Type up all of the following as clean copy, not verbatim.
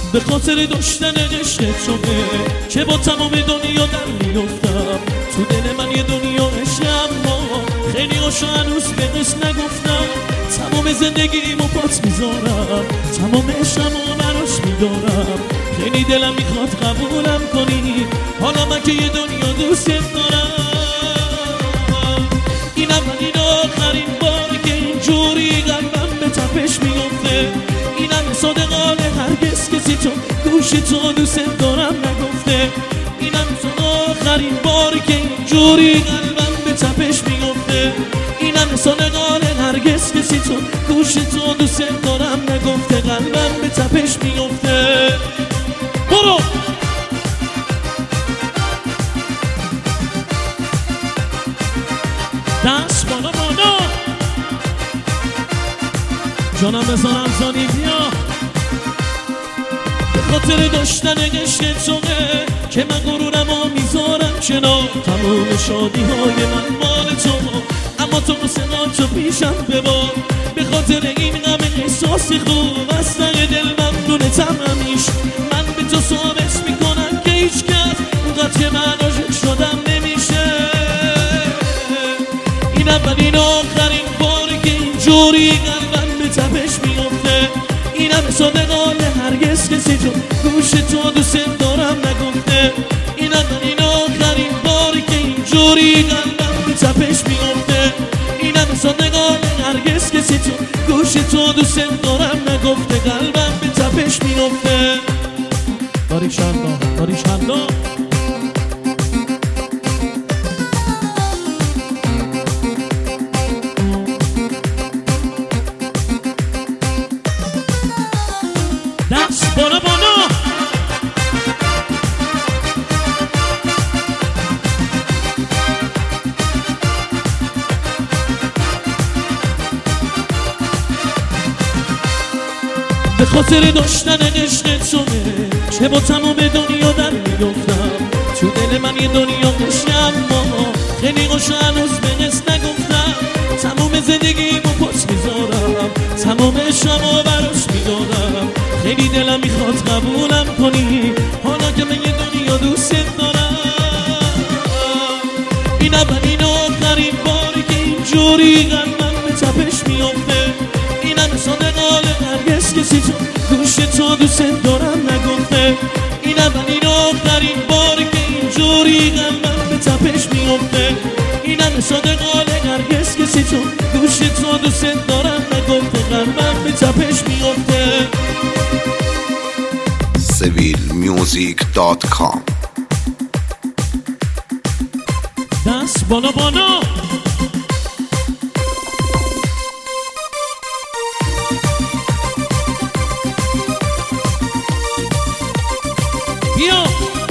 به خاطر داشتن عشق توه که با تمام دنیا در میافتم. تو دل من یه دنیا عشق، اما خیلی هاشو هنوز به قصد نگفتم. تمام زندگیمو پات میذارم، تمام عشقمو براش میدارم. خیلی دلم میخواد قبولم کنی، حالا من که یه دنیا دوست دارم. این اولین آخرین بار که اینجوری قلبم به تپش میفته. اینم صادقانه هرگز کسی تو گوش تو دوست دارم نگفته. اینم آخرین بار که اینجوری قلبم به تپش میفته. اینم صادقانه هرگز کسی تو گوش تو دوست دارم نگفته. قلبم به تپش میفته. برو دست بالا بالا، جانم بزنم زانی بیا. به خاطر داشتن عشق توه که من غرورمو میذارم کنار. تمام شادی های من مال تو، اما تو صدا پیشم ببار. به خاطر این غم احساسی خوب از ته دل ممنونتم همیشه. من به تو ثابت میکنم که هیچ کس اونقدر که من عاشق شدم نمیشه. این اولین آخرین باری که اینجوری قلبم به تپش میفته. اینم صادقانه هرگز کسی تو گوش تو دوست دارم نگفته. این اولین آخرین باری که اینجوری قلبم به تپش میفته. اینم صادقانه هرگز کسی تو گوش تو دوست دارم نگفته. قلبم به تپش میفته. باریکالله باریکالله. دست بالا بالا. به خاطر داشتن عشق توه که با تمام دنیا در میافتم. تو دل من یه دنیا عشق، اما خیلی هاشو هنوز به قصد نگفتم. تمام زندگیمو پاس میذارم، تمام عشقمو براش میدارم. خیلی دلم میخواد قبولم کنی، حالا که من یه دنیا دوست دارم. این اولین آخرین باری که اینجوری قلبم به تپش میفته. اینم صادقانه هرگز کسی تو گوش تو دوست دارم نگفته. این اولین آخرین باری که اینجوری قلبم به تپش میفته. اینم صادقانه هرگز کسی تو گوش تو دوست دارم نگفته. قلبم به تپش میفته. civilmusic.com. دست بالا بالا. بیا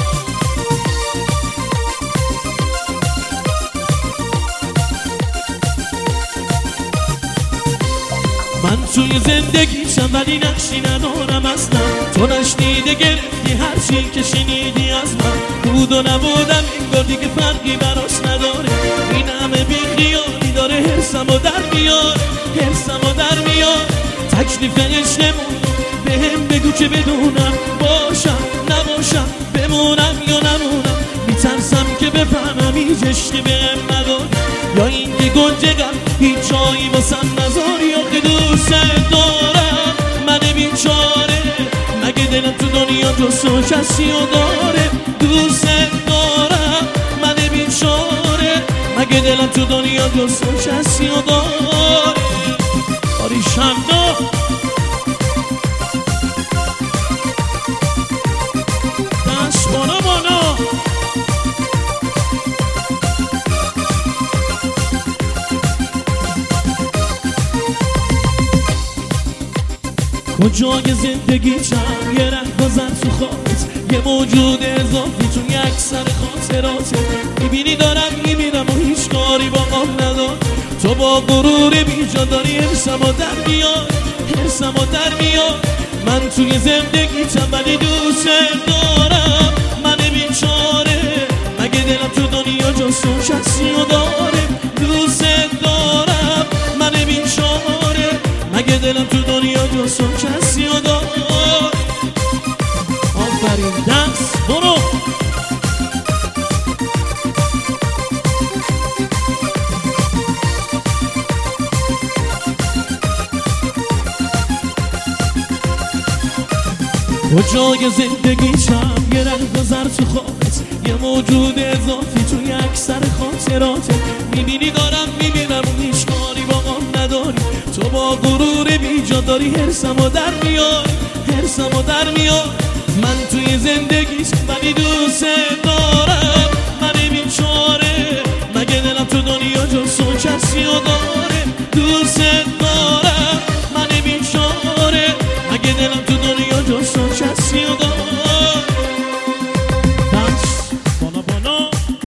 من توی زندگیشم ولی نقشی ندارم اصلا. تو نشنیده گرفتی هرچی که شنیدی از من. بود و نبودم انگار دیگه فرقی براش نداره. این همه بیخیالی داره حرسمو در میاره، حرسمو در میاره. تکلیف عشقمون بهم بگو که بدونم، باشم نباشم، بمونم یا نمونم. میترسم که بفهمم هیچ عشقی بهم نداری، یا اینکه گنجگم هیچ جایی واسم نذاری. آخه دوست دارم من بیچاره، مگه دلم تو دنیا جز تو کسی رو داره. دوست دارم من بیچاره، مگه دلم تو دنیا جز تو کسی رو داره. باریکالله. دست بالا بالا. کجای زندگی چم یه ره گذر تو خواهد، یه موجود اضافی تو یک اکثر خاطراته. میبینی دارم میبینم و هیچ کاری با هم ندار. تو با غرور بیجا داری حرسمو در میار، حرسمو در میار. من توی زندگی چم ولی دوست دارم من بیچاره، مگه دلم تو دنیا جز تو کسی رو داره. دوست دارم من بیچاره، مگه دلم تو دنیا جز تو کسی رو داره. برو کجای زندگیشم یه ره گذر تو خوابت، یه موجود اضافی توی اکثر خاطراتت. میبینی دارم میبینم هیچ کاری با من نداری، تو با غرور بیجا داری حرسمو در میاری، حرسمو در میاری. من توی زندگیش ولی